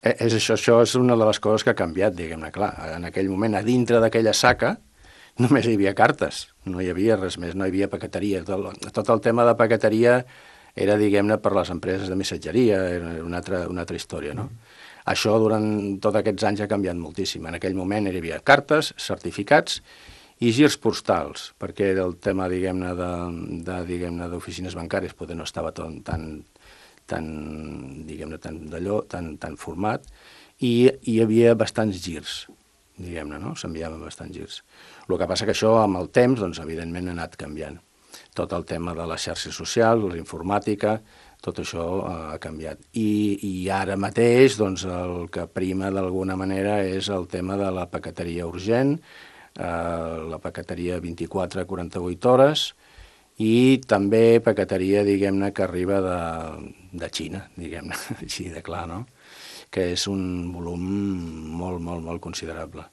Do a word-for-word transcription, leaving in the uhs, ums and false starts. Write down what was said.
Eh, És això, això és una de les coses que ha canviat, diguem-ne, clar. En aquell moment, a dintre d'aquella saca, només hi havia cartes, no hi havia res més, no hi havia paqueteria. Tot, tot el tema de paqueteria era, diguem-ne, per les empreses de missatgeria, era una altra, una altra història, no? Això durant tots aquests anys ha canviat moltíssim. En aquell moment hi havia cartes, certificats i girs postals, perquè el tema, diguem-ne, de, de, diguem-ne, d'oficines bancàries poder no estava tan, tan, tan diguem-ne, tan d'allò, tan, tan format, i hi havia bastants girs, diguem-ne, no? S'enviaven bastants girs. El que passa que això, amb el temps, doncs, evidentment, ha anat canviant. Tot el tema de les xarxes socials, la informàtica, tot això eh, ha canviat. I, I ara mateix, doncs, el que prima d'alguna manera és el tema de la paqueteria urgent, eh, la paqueteria vint-i-quatre a quaranta-vuit hores, i també paqueteria, diguem-ne, que arriba de, de Xina, diguem-ne, així de clar, no? Que és un volum molt, molt, molt considerable.